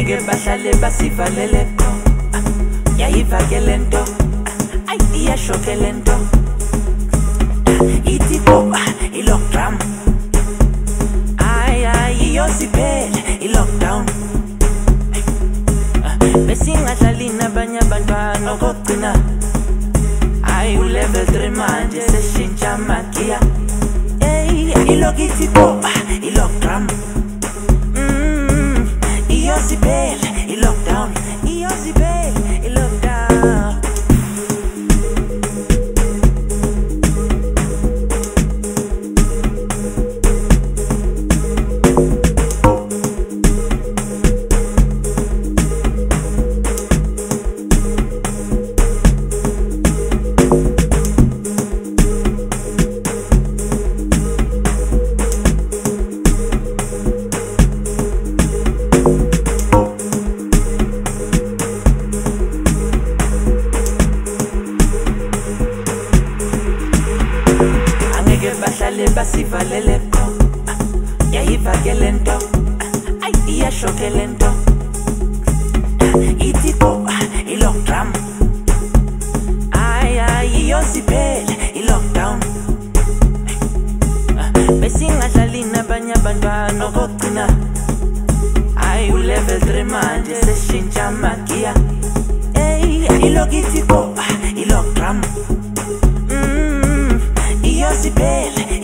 angeke bahlale basivalele yayivakele nto iyashokele nto ithi boba i-lockdown iyosiphele i-lockdown besingadlali nabanye abantwana okugcina ulevel 3 manje seshintsha amagiya ilokithi boba i-lockdown iyosiphele i-lockdown iyosiphele i-lockdown bahlale basivalele yayivakele nto iyashokele nto ithi boba i-lockdown iyosiphele i-lockdown besingadlali nabanye abantwana okugcina ulevel 3 manje seshintsha amagiya ilokithi boba i-lockdown iyosiphele